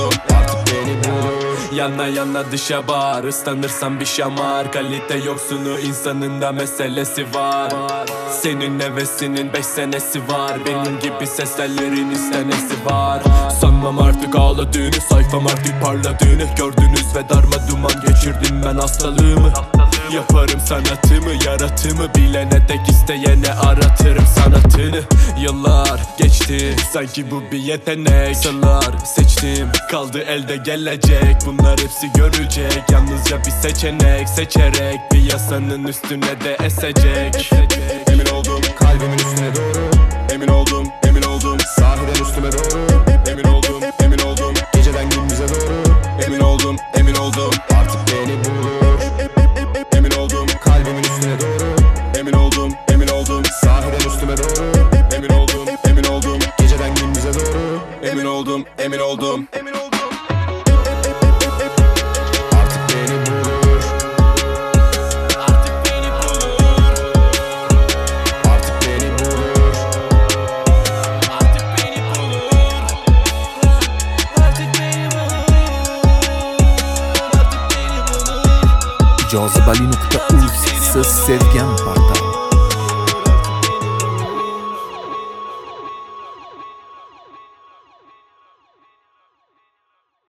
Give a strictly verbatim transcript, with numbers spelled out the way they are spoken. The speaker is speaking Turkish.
oldum, artık beni bulur. Yana yana dışa bağır, ıslanırsan bir şamar. Kalite yoksunu insanın da meselesi var. Senin hevesinin beş senesi var. Benim gibi seslerin istenesi var. Sanmam artık ağladığını, sayfam artık parladığını. Gördünüz ve darma duman geçirdim ben hastalığımı. Yaparım sanatımı, yaratımı bilene dek isteyene aratırım sanatını. Yıllar geçti, sanki bu bir yetenek. Sırlar seçtim, kaldı elde gelecek. Bunlar hepsi görecek, yalnızca bir seçenek. Seçerek piyasanın üstüne de esecek. Emin oldum kalbimin üstüne doğru. Emin oldum, emin oldum sahiden üstüme doğru. Emin oldum, emin oldum geceden gündüze doğru. Emin oldum, emin oldum artık beni bulur. Emin oldum kalbimin üstüne doğru. Emin oldum, emin oldum sahiden üstüme doğru. Emin oldum, emin oldum geceden gündüze doğru. Emin oldum, emin oldum artık beni bulur. Artık beni bulur. Artık beni bulur. Artık beni bulur. Artık beni bulur. Artık beni bulur. Cazibeli nokta uz Ses sevgen parta.